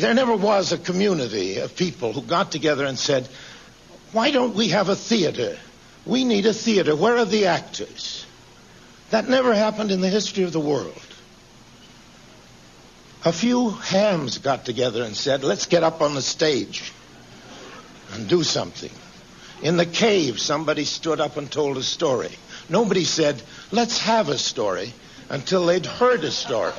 there never was a community of people who got together and said, why don't we have a theater? We need a theater. Where are the actors? That never happened in the history of the world. A few hams got together and said, let's get up on the stage and do something. In the cave, somebody stood up and told a story. Nobody said, let's have a story, until they'd heard a story.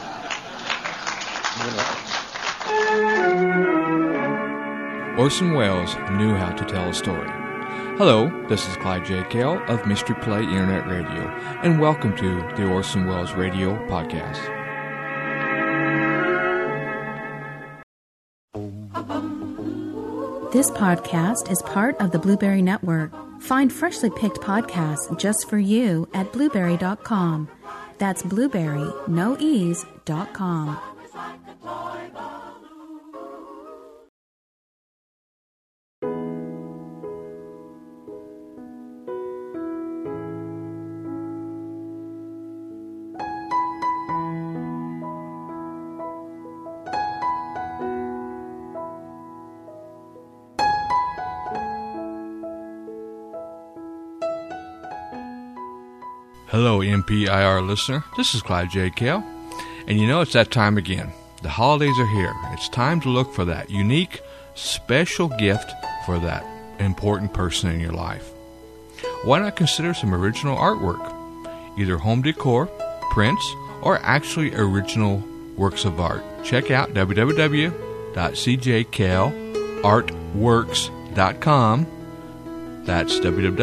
Orson Welles knew how to tell a story. Hello, this is Clyde J. Kell of Mystery Play Internet Radio, and welcome to the Orson Welles Radio Podcast. This podcast is part of the Blueberry Network. Find freshly picked podcasts just for you at blueberry.com. That's blueberry, no ease.com. Hello, MPIR listener. This is Clyde J. Kell. And you know, it's that time again. The holidays are here. It's time to look for that unique, special gift for that important person in your life. Why not consider some original artwork? Either home decor, prints, or actually original works of art. Check out www.cjkellartworks.com. That's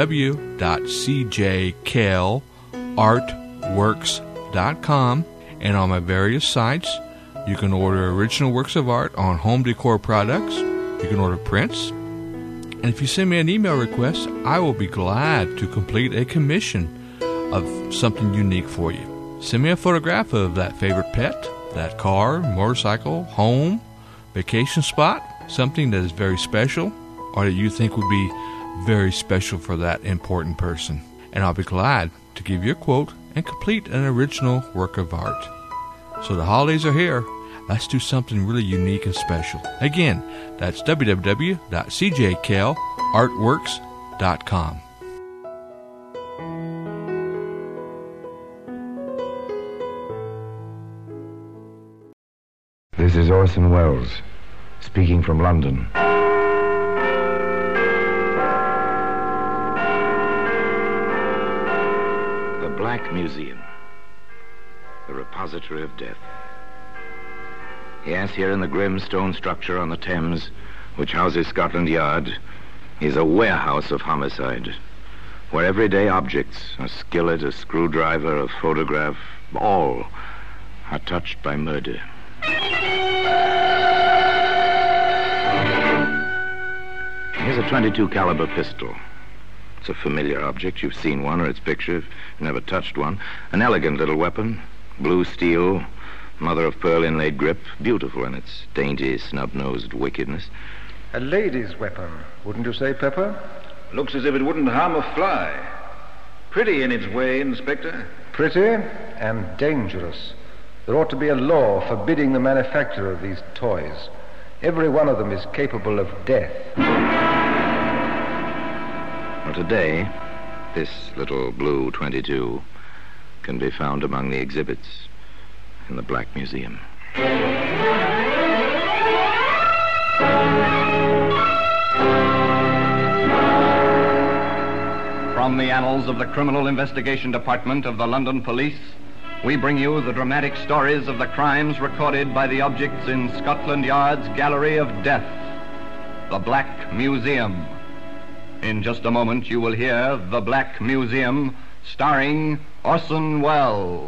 www.cjkellartworks.com, and on my various sites you can order original works of art on home decor products. You can order prints, and if you send me an email request, I will be glad to complete a commission of something unique for you. Send me a photograph of that favorite pet, that car, motorcycle, home, vacation spot, something that is very special or that you think would be very special for that important person, and I'll be glad to give you a quote and complete an original work of art. So the holidays are here. Let's do something really unique and special. Again, that's www.cjkellartworks.com. This is Orson Welles, speaking from London. The Black Museum, the repository of death. Yes, here in the grim stone structure on the Thames, which houses Scotland Yard, is a warehouse of homicide, where everyday objects, a skillet, a screwdriver, a photograph, all are touched by murder. Here's a .22 caliber pistol. It's a familiar object. You've seen one or its picture. You've never touched one. An elegant little weapon. Blue steel, mother-of-pearl inlaid grip. Beautiful in its dainty, snub-nosed wickedness. A lady's weapon, wouldn't you say, Pepper? Looks as if it wouldn't harm a fly. Pretty in its way, Inspector. Pretty and dangerous. There ought to be a law forbidding the manufacture of these toys. Every one of them is capable of death. Well, today, this little blue .22 can be found among the exhibits in the Black Museum. From the annals of the Criminal Investigation Department of the London Police, we bring you the dramatic stories of the crimes recorded by the objects in Scotland Yard's Gallery of Death, the Black Museum. In just a moment, you will hear The Black Museum, starring Orson Welles.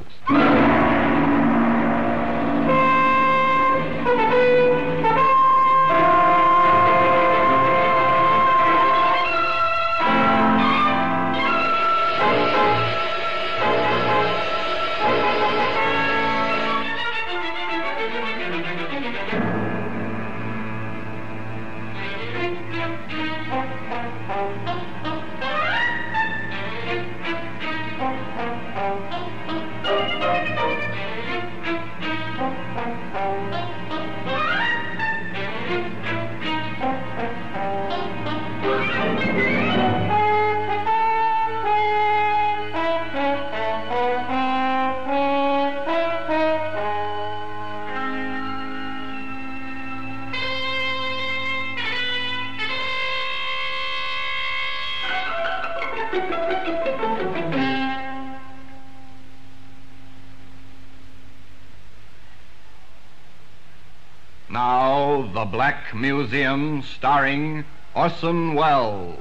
Now, The Black Museum, starring Orson Welles.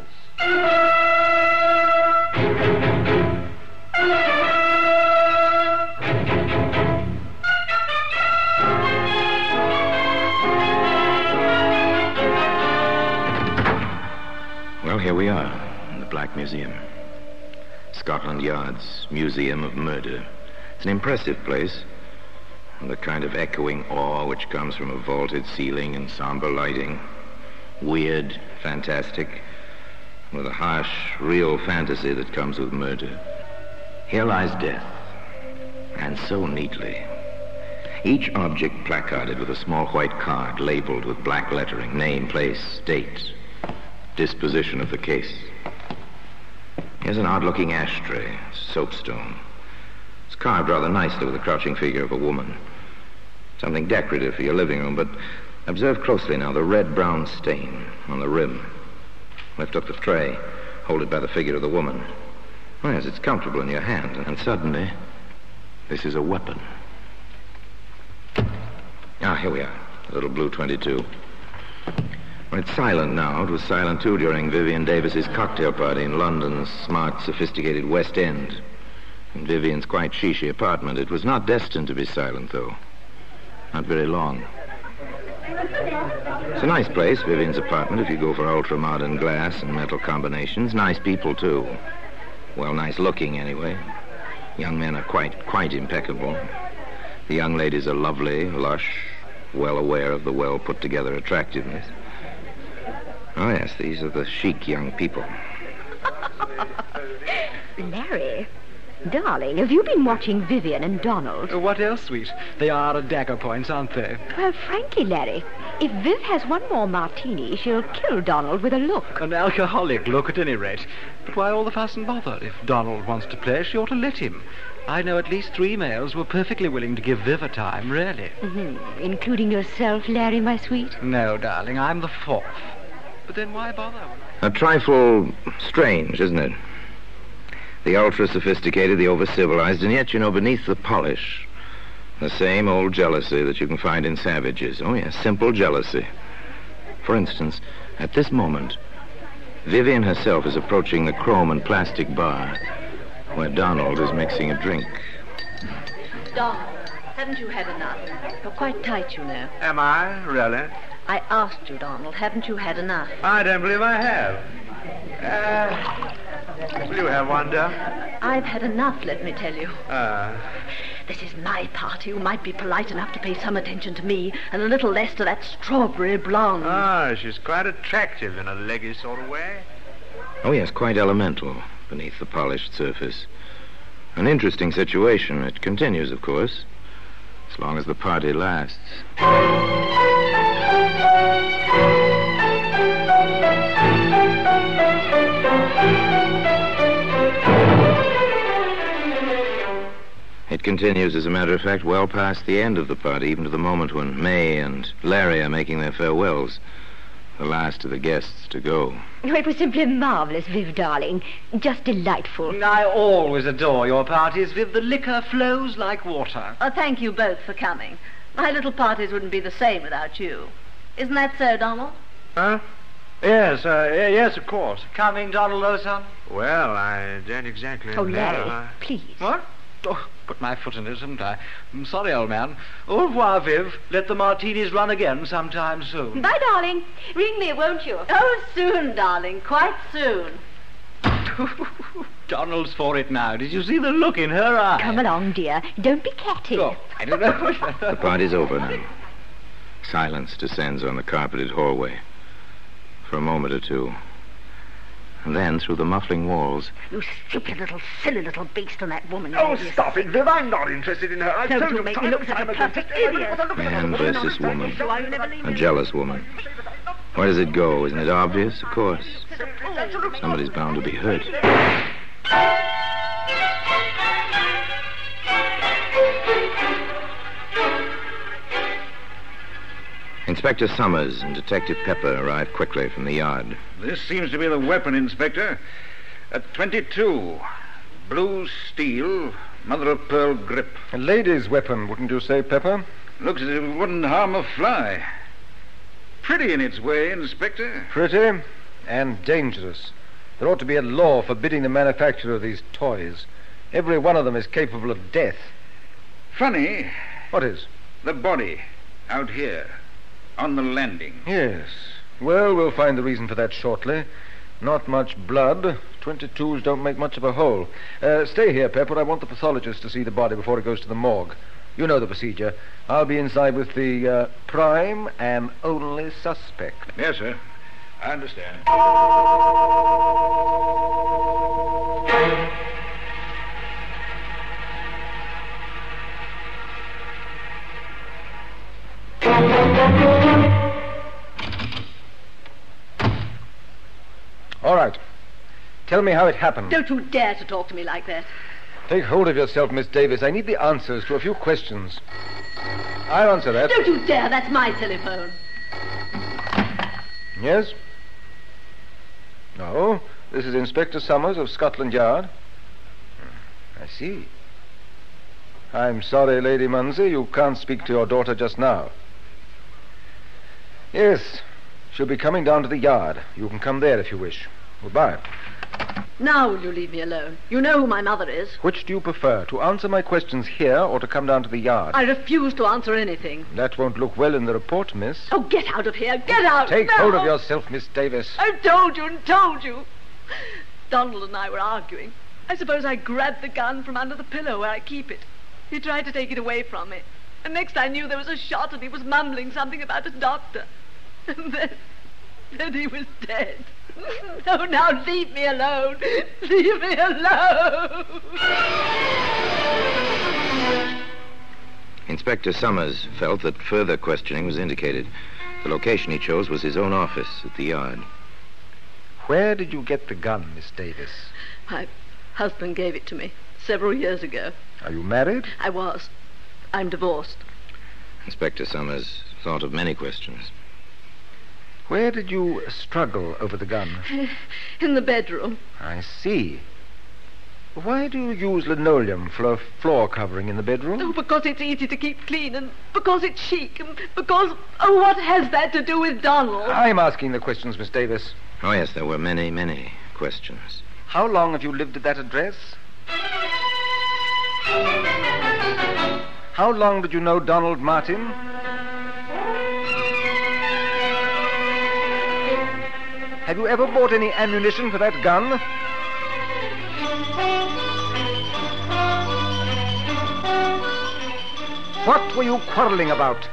Well, here we are, in the Black Museum. Scotland Yard's Museum of Murder. It's an impressive place. The kind of echoing awe which comes from a vaulted ceiling and somber lighting. Weird, fantastic, with a harsh, real fantasy that comes with murder. Here lies death, and so neatly. Each object placarded with a small white card labeled with black lettering, name, place, date, disposition of the case. Here's an odd-looking ashtray, soapstone. It's carved rather nicely with the crouching figure of a woman. Something decorative for your living room, but observe closely now the red-brown stain on the rim. Lift up the tray, hold it by the figure of the woman. Oh, yes, it's comfortable in your hand, and suddenly, this is a weapon. Ah, here we are, a little blue .22. Well, it's silent now. It was silent, too, during Vivian Davis's cocktail party in London's smart, sophisticated West End. In Vivian's quite chic apartment. It was not destined to be silent, though. Not very long. It's a nice place, Vivian's apartment, if you go for ultra-modern glass and metal combinations. Nice people, too. Well, nice looking, anyway. Young men are quite impeccable. The young ladies are lovely, lush, well aware of the well-put-together attractiveness. Oh, yes, these are the chic young people. Larry, darling, have you been watching Vivian and Donald? What else, sweet? They are at dagger points, aren't they? Well, frankly, Larry, if Viv has one more martini, she'll kill Donald with a look. An alcoholic look, at any rate. But why all the fuss and bother? If Donald wants to play, she ought to let him. I know at least 3 males who are perfectly willing to give Viv a time, really. Mm-hmm. Including yourself, Larry, my sweet? No, darling, I'm the 4th. But then why bother? A trifle strange, isn't it? The ultra-sophisticated, the over-civilized, and yet, beneath the polish, the same old jealousy that you can find in savages. Oh, yes, simple jealousy. For instance, at this moment, Vivian herself is approaching the chrome and plastic bar where Donald is mixing a drink. Donald, haven't you had enough? You're quite tight, you know. Am I? Really? I asked you, Donald, haven't you had enough? I don't believe I have. Will you have one, dear? I've had enough, let me tell you. This is my party. You might be polite enough to pay some attention to me and a little less to that strawberry blonde. Ah, she's quite attractive in a leggy sort of way. Oh, yes, quite elemental beneath the polished surface. An interesting situation. It continues, of course, as long as the party lasts. It continues, as a matter of fact, well past the end of the party, even to the moment when May and Larry are making their farewells. The last of the guests to go. Oh, it was simply marvelous, Viv, darling. Just delightful. I always adore your parties, Viv. The liquor flows like water. Oh, thank you both for coming. My little parties wouldn't be the same without you. Isn't that so, Donald? Huh? Yes, yes, of course. Coming, Donald, old son? Well, I don't exactly Oh, know. Larry, please. What? Oh, put my foot in it, haven't I? I'm sorry, old man. Au revoir, Viv. Let the martinis run again sometime soon. Bye, darling. Ring me, won't you? Oh, soon, darling. Quite soon. Donald's for it now. Did you see the look in her eye? Come along, dear. Don't be catty. Oh, I don't know. The party's over now. Silence descends on the carpeted hallway for a moment or two. And then, through the muffling walls... You stupid little, silly little beast on that woman. Oh, stop it, Viv. I'm not interested in her. I Don't told you you make me look such a perfect idiot. Man versus woman. A jealous woman. Where does it go? Isn't it obvious? Of course. Somebody's bound to be hurt. Inspector Summers and Detective Pepper arrive quickly from the yard. This seems to be the weapon, Inspector. A .22. Blue steel, mother-of-pearl grip. A lady's weapon, wouldn't you say, Pepper? Looks as if it wouldn't harm a fly. Pretty in its way, Inspector. Pretty and dangerous. There ought to be a law forbidding the manufacture of these toys. Every one of them is capable of death. Funny. What is? The body, out here, on the landing. Yes. Well, we'll find the reason for that shortly. Not much blood. 22s don't make much of a hole. Stay here, Pepper. I want the pathologist to see the body before it goes to the morgue. You know the procedure. I'll be inside with the prime and only suspect. Yes, sir. I understand. All right. Tell me how it happened. Don't you dare to talk to me like that. Take hold of yourself, Miss Davis. I need the answers to a few questions. I'll answer that. Don't you dare. That's my telephone. Yes? No. This is Inspector Summers of Scotland Yard. I see. I'm sorry, Lady Munsey, you can't speak to your daughter just now. Yes, she'll be coming down to the yard. You can come there if you wish. Goodbye. Now will you leave me alone? You know who my mother is. Which do you prefer, to answer my questions here or to come down to the yard? I refuse to answer anything. That won't look well in the report, miss. Oh, get out of here. Get out. Take now. hold of yourself, Miss Davis. I've told you and told you. Donald and I were arguing. I suppose I grabbed the gun from under the pillow where I keep it. He tried to take it away from me. And next I knew there was a shot and he was mumbling something about a doctor. And then he was dead. Oh, now leave me alone. Leave me alone. Inspector Summers felt that further questioning was indicated. The location he chose was his own office at the yard. Where did you get the gun, Miss Davis? My husband gave it to me several years ago. Are you married? I was. I'm divorced. Inspector Summers thought of many questions. Where did you struggle over the gun? In the bedroom. I see. Why do you use linoleum for a floor covering in the bedroom? Oh, because it's easy to keep clean, and because it's chic, and because... Oh, what has that to do with Donald? I'm asking the questions, Miss Davis. Oh, yes, there were many, many questions. How long have you lived at that address? How long did you know Donald Martin? Have you ever bought any ammunition for that gun? What were you quarreling about?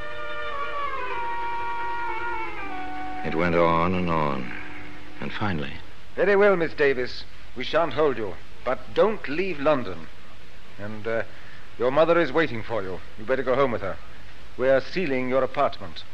It went on and on. And finally... Very well, Miss Davis. We shan't hold you. But don't leave London. And your mother is waiting for you. You better go home with her. We're sealing your apartment.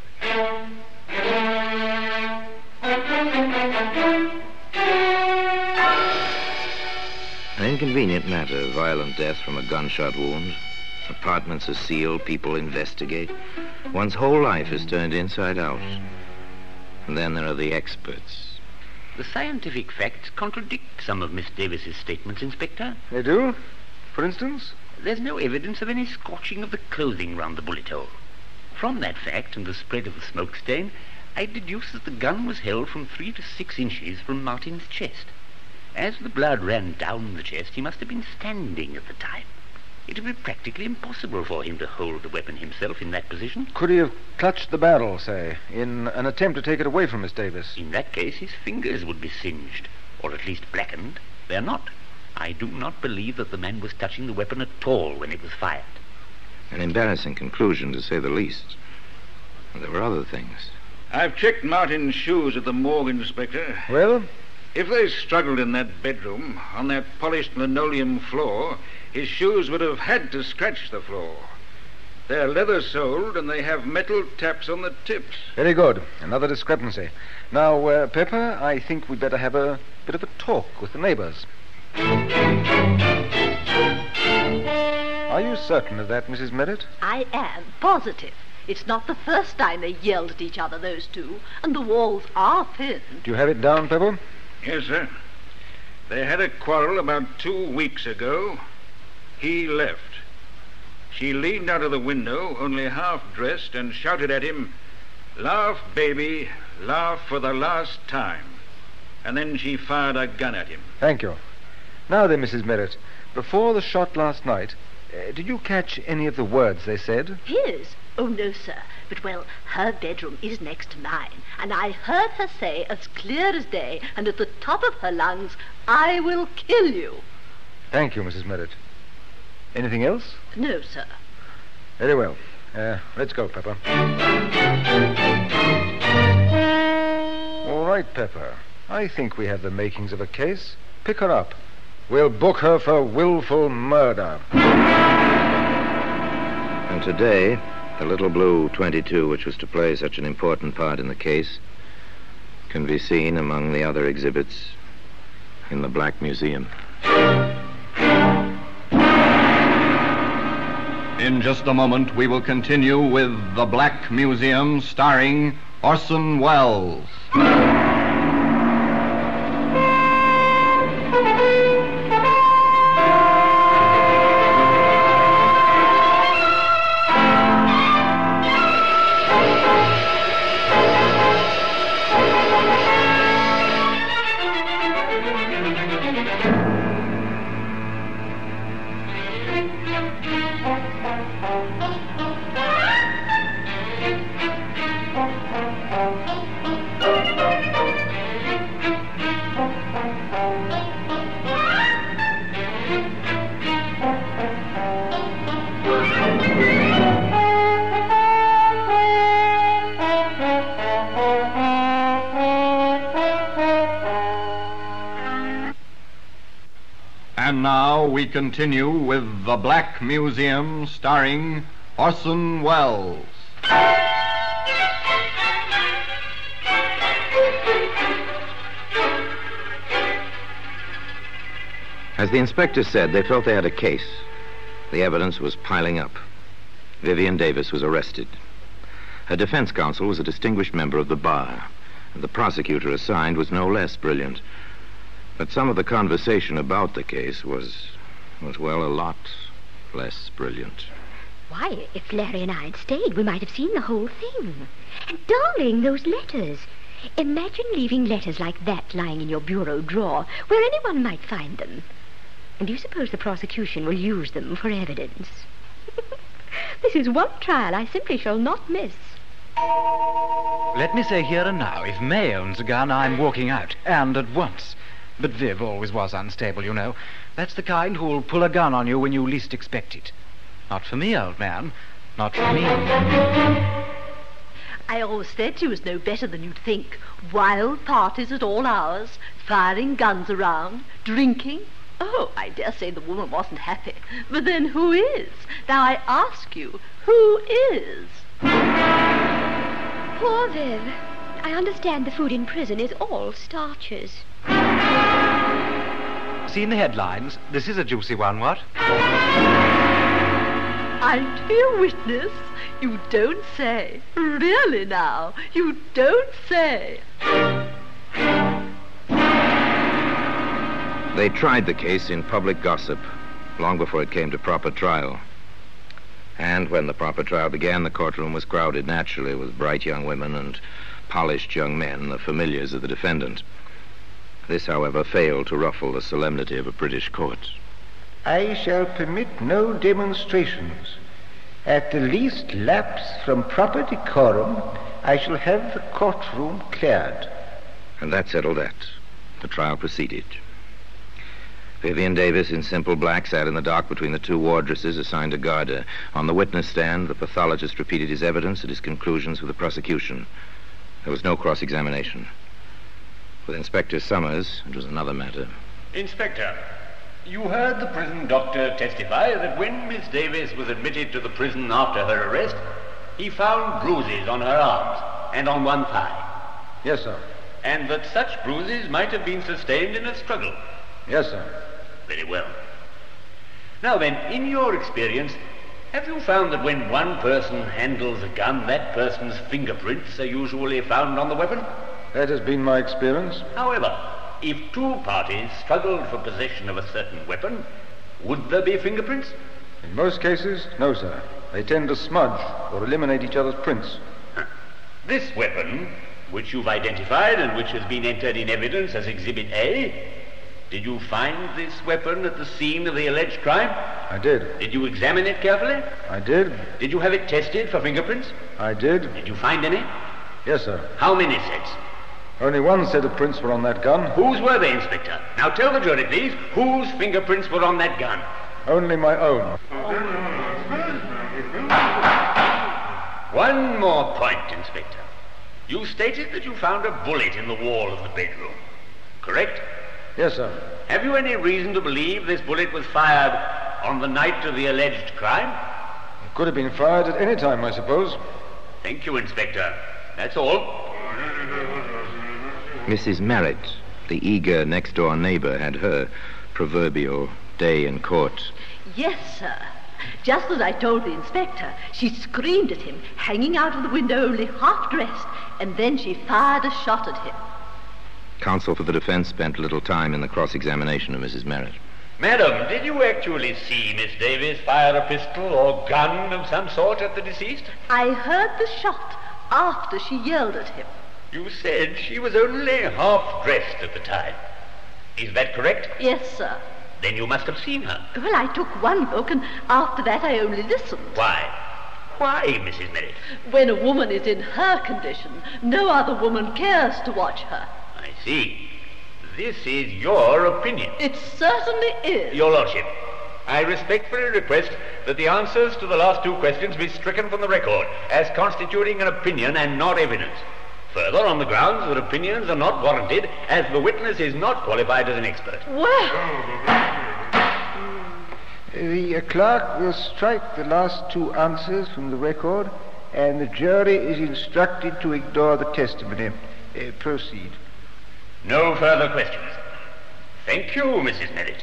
An inconvenient matter, violent death from a gunshot wound. Apartments are sealed, people investigate. One's whole life is turned inside out. And then there are the experts. The scientific facts contradict some of Miss Davis's statements, Inspector. They do? For instance? There's no evidence of any scorching of the clothing round the bullet hole. From that fact and the spread of the smoke stain, I deduce that the gun was held from 3 to 6 inches from Martin's chest. As the blood ran down the chest, he must have been standing at the time. It would be practically impossible for him to hold the weapon himself in that position. Could he have clutched the barrel, say, in an attempt to take it away from Miss Davis? In that case, his fingers would be singed, or at least blackened. They're not. I do not believe that the man was touching the weapon at all when it was fired. An embarrassing conclusion, to say the least. And there were other things. I've checked Martin's shoes at the morgue, Inspector. Well? If they struggled in that bedroom, on that polished linoleum floor, his shoes would have had to scratch the floor. They're leather-soled, and they have metal taps on the tips. Very good. Another discrepancy. Now, Pepper, I think we'd better have a bit of a talk with the neighbors. Are you certain of that, Mrs. Merritt? I am positive. It's not the first time they yelled at each other, those two, and the walls are thin. Do you have it down, Pepper? Yes, sir. They had a quarrel about 2 weeks ago. He left. She leaned out of the window, only half dressed, and shouted at him, "Laugh, baby, laugh for the last time." And then she fired a gun at him. Thank you. Now then, Mrs. Merritt, before the shot last night, did you catch any of the words they said? His? Oh, no, sir. But, well, her bedroom is next to mine, and I heard her say as clear as day and at the top of her lungs, "I will kill you." Thank you, Mrs. Merritt. Anything else? No, sir. Very well. Let's go, Pepper. All right, Pepper. I think we have the makings of a case. Pick her up. We'll book her for willful murder. And today, the little blue 22, which was to play such an important part in the case, can be seen among the other exhibits in the Black Museum. In just a moment, we will continue with The Black Museum, starring Orson Welles. And now we continue with The Black Museum, starring Orson Welles. As the inspector said, they felt they had a case. The evidence was piling up. Vivian Davis was arrested. Her defense counsel was a distinguished member of the bar, and the prosecutor assigned was no less brilliant. But some of the conversation about the case was, well, a lot less brilliant. Why, if Larry and I had stayed, we might have seen the whole thing. And darling, those letters. Imagine leaving letters like that lying in your bureau drawer, where anyone might find them. And do you suppose the prosecution will use them for evidence? This is one trial I simply shall not miss. Let me say here and now, if May owns a gun, I'm walking out, and at once. But Viv always was unstable, you know. That's the kind who'll pull a gun on you when you least expect it. Not for me, old man. Not for me. I always said she was no better than you'd think. Wild parties at all hours, firing guns around, drinking. Oh, I dare say the woman wasn't happy. But then who is? Now I ask you, who is? Poor Viv. I understand the food in prison is all starches. Seen the headlines? This is a juicy one, what? I'm to be a witness? You don't say. Really now, you don't say. They tried the case in public gossip long before it came to proper trial. And when the proper trial began, the courtroom was crowded naturally with bright young women and polished young men, the familiars of the defendant. This, however, failed to ruffle the solemnity of a British court. I shall permit no demonstrations. At the least lapse from proper decorum, I shall have the courtroom cleared. And that settled that. The trial proceeded. Vivian Davis, in simple black, sat in the dock between the two wardresses assigned to guard her. On the witness stand, the pathologist repeated his evidence and his conclusions with the prosecution. There was no cross-examination. With Inspector Summers, it was another matter. Inspector, you heard the prison doctor testify that when Miss Davis was admitted to the prison after her arrest, he found bruises on her arms and on one thigh. Yes, sir. And that such bruises might have been sustained in a struggle. Yes, sir. Very well. Now then, in your experience, have you found that when one person handles a gun, that person's fingerprints are usually found on the weapon? That has been my experience. However, if two parties struggled for possession of a certain weapon, would there be fingerprints? In most cases, no, sir. They tend to smudge or eliminate each other's prints. This weapon, which you've identified and which has been entered in evidence as Exhibit A, did you find this weapon at the scene of the alleged crime? I did. Did you examine it carefully? I did. Did you have it tested for fingerprints? I did. Did you find any? Yes, sir. How many sets? Only one set of prints were on that gun. Whose were they, Inspector? Now tell the jury, please, whose fingerprints were on that gun? Only my own. One more point, Inspector. You stated that you found a bullet in the wall of the bedroom, correct? Yes, sir. Have you any reason to believe this bullet was fired on the night of the alleged crime? It could have been fired at any time, I suppose. Thank you, Inspector. That's all. Mrs. Merritt, the eager next-door neighbor, had her proverbial day in court. Yes, sir. Just as I told the inspector, she screamed at him, hanging out of the window only half dressed, and then she fired a shot at him. Counsel for the defense spent little time in the cross-examination of Mrs. Merritt. Madam, did you actually see Miss Davis fire a pistol or gun of some sort at the deceased? I heard the shot after she yelled at him. You said she was only half-dressed at the time. Is that correct? Yes, sir. Then you must have seen her. Well, I took one look, and after that I only listened. Why? Why, Mrs. Merritt? When a woman is in her condition, no other woman cares to watch her. I see. This is your opinion. It certainly is. Your Lordship, I respectfully request that the answers to the last two questions be stricken from the record as constituting an opinion and not evidence. Further, on the grounds that opinions are not warranted, as the witness is not qualified as an expert. Well... The clerk will strike the last two answers from the record, and the jury is instructed to ignore the testimony. Proceed. No further questions. Thank you, Mrs. Merritt.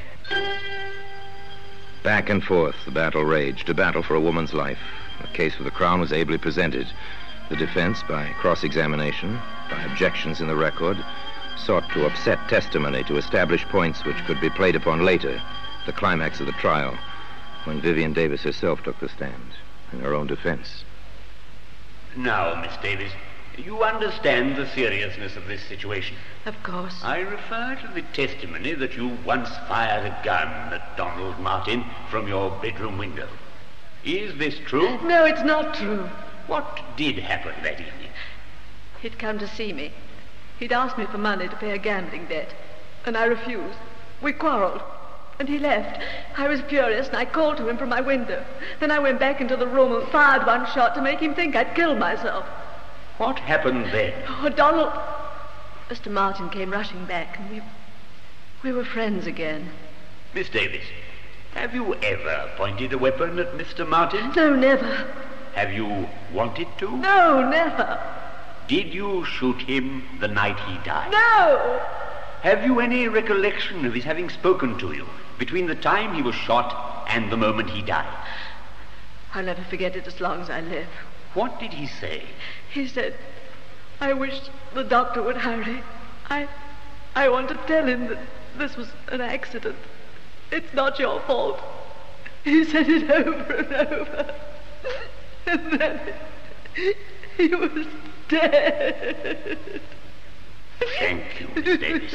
Back and forth, the battle raged, a battle for a woman's life. The case for the Crown was ably presented. The defense, by cross-examination, by objections in the record, sought to upset testimony to establish points which could be played upon later, the climax of the trial, when Vivian Davis herself took the stand in her own defense. Now, Miss Davis, you understand the seriousness of this situation. Of course. I refer to the testimony that you once fired a gun at Donald Martin from your bedroom window. Is this true? No, it's not true. What did happen that evening? He'd come to see me. He'd asked me for money to pay a gambling debt, and I refused. We quarreled, and he left. I was furious, and I called to him from my window. Then I went back into the room and fired one shot to make him think I'd killed myself. What happened then? Oh, Donald... Mr. Martin came rushing back, and we were friends again. Miss Davis, have you ever pointed a weapon at Mr. Martin? No, never. Have you wanted to? No, never. Did you shoot him the night he died? No! Have you any recollection of his having spoken to you between the time he was shot and the moment he died? I'll never forget it as long as I live. What did he say? He said, I wish the doctor would hurry. I want to tell him that this was an accident. It's not your fault. He said it over and over. And then he was dead. Thank you, Miss Davis.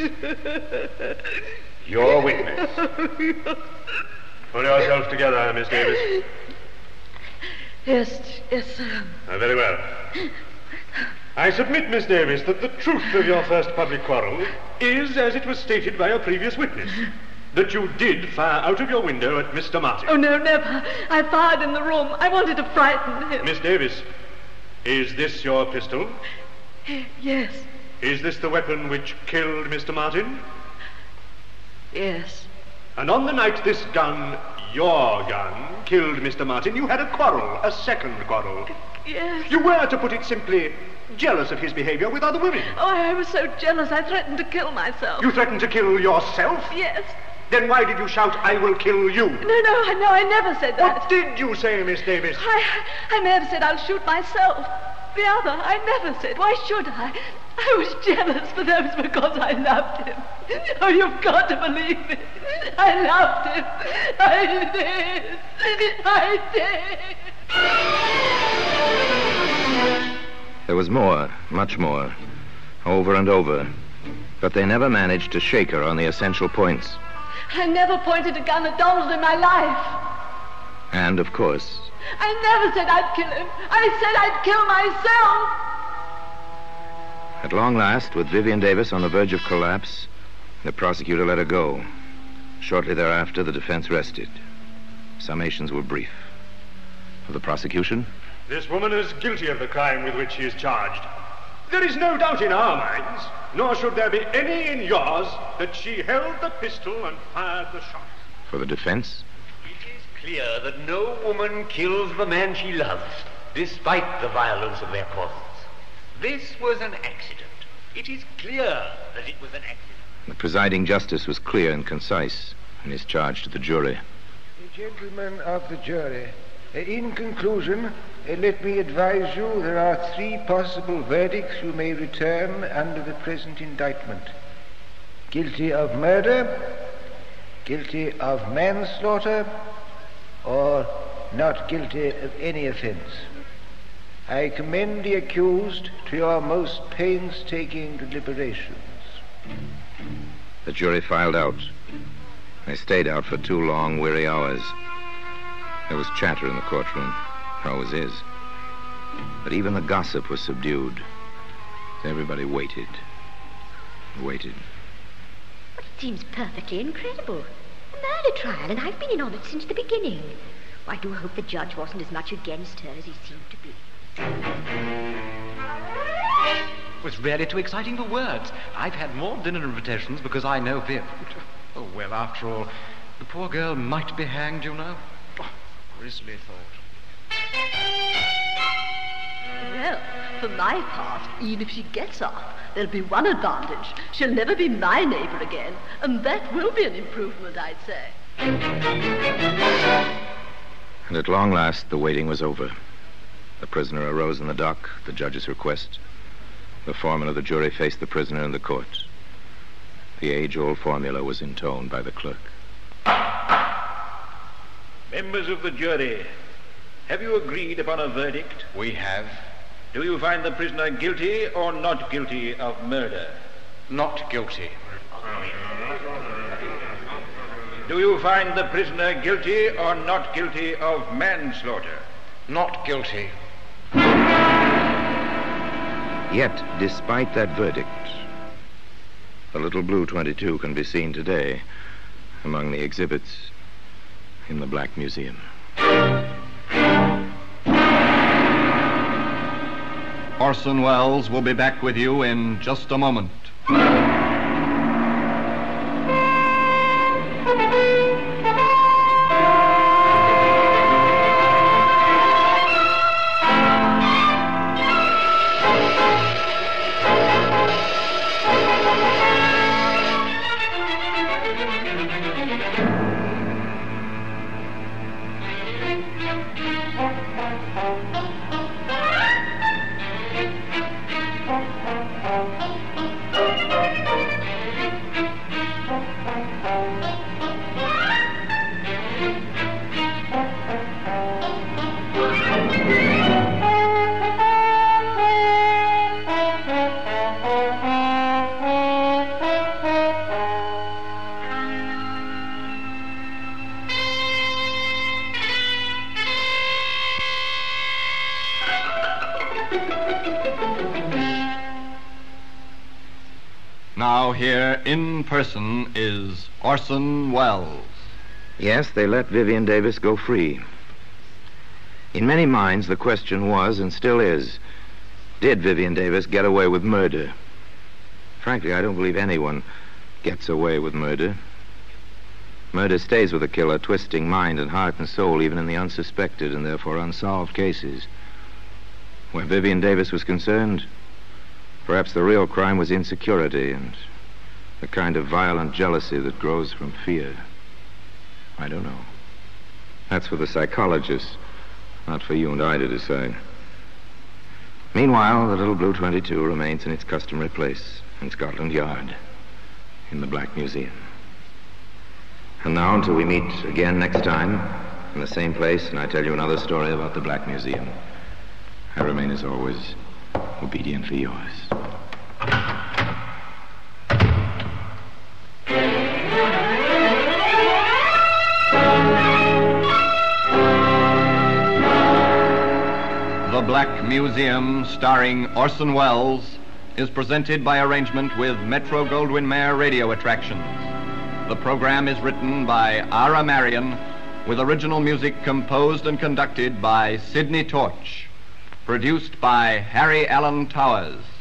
Your witness. Pull yourself together, Miss Davis. Yes, sir. Very well. I submit, Miss Davis, that the truth of your first public quarrel is, as it was stated by a previous witness, that you did fire out of your window at Mr. Martin. Oh, no, never. I fired in the room. I wanted to frighten him. Miss Davis, is this your pistol? Yes. Is this the weapon which killed Mr. Martin? Yes. And on the night this gun, your gun, killed Mr. Martin, you had a quarrel, a second quarrel. Yes. You were, to put it simply, jealous of his behavior with other women. Oh, I was so jealous I threatened to kill myself. You threatened to kill yourself? Yes. Then why did you shout, I will kill you? No, I never said that. What did you say, Miss Davis? I may have said I'll shoot myself. The other, I never said. Why should I? I was jealous, but that was because I loved him. Oh, you've got to believe me. I loved him. I did. I did. There was more, much more, over and over. But they never managed to shake her on the essential points. I never pointed a gun at Donald in my life. And, of course, I never said I'd kill him. I said I'd kill myself. at long last, with Vivian Davis on the verge of collapse, the prosecutor let her go. Shortly thereafter, the defense rested. Summations were brief. For the prosecution? This woman is guilty of the crime with which she is charged. There is no doubt in our minds, nor should there be any in yours, that she held the pistol and fired the shot. For the defense? It is clear that no woman kills the man she loves, despite the violence of their causes. This was an accident. It is clear that it was an accident. The presiding justice was clear and concise in his charge to the jury. Gentlemen of the jury, in conclusion, let me advise you there are 3 possible verdicts you may return under the present indictment. Guilty of murder, guilty of manslaughter, or not guilty of any offense. I commend the accused to your most painstaking deliberations. The jury filed out. They stayed out for 2 long, weary hours. There was chatter in the courtroom. There always is. But even the gossip was subdued. Everybody waited. Waited. But it seems perfectly incredible. A murder trial, and I've been in on it since the beginning. I do hope the judge wasn't as much against her as he seemed to be. It was really too exciting for words. I've had more dinner invitations because I know Viv. Oh, well, after all, the poor girl might be hanged, you know. Oh, grisly thought. Well, for my part, even if she gets off, there'll be one advantage. She'll never be my neighbor again, and that will be an improvement, I'd say. And at long last, the waiting was over. The prisoner arose in the dock, the judge's request. The foreman of the jury faced the prisoner in the court. The age-old formula was intoned by the clerk. Members of the jury, have you agreed upon a verdict? We have. Do you find the prisoner guilty or not guilty of murder? Not guilty. Do you find the prisoner guilty or not guilty of manslaughter? Not guilty. Yet, despite that verdict, the little blue 22 can be seen today among the exhibits in the Black Museum. Orson Welles will be back with you in just a moment. Now here in person is Orson Welles. Yes, they let Vivian Davis go free. In many minds, the question was, and still is, did Vivian Davis get away with murder? Frankly, I don't believe anyone gets away with murder. Murder stays with a killer, twisting mind and heart and soul, even in the unsuspected and therefore unsolved cases. Where Vivian Davis was concerned, perhaps the real crime was insecurity and the kind of violent jealousy that grows from fear. I don't know. That's for the psychologists, not for you and I to decide. Meanwhile, the little Blue 22 remains in its customary place in Scotland Yard, in the Black Museum. And now, until we meet again next time, in the same place, and I tell you another story about the Black Museum, I remain, as always, obediently yours. The Black Museum, starring Orson Welles, is presented by arrangement with Metro-Goldwyn-Mayer Radio Attractions. The program is written by Ara Marion, with original music composed and conducted by Sidney Torch. Produced by Harry Allen Towers.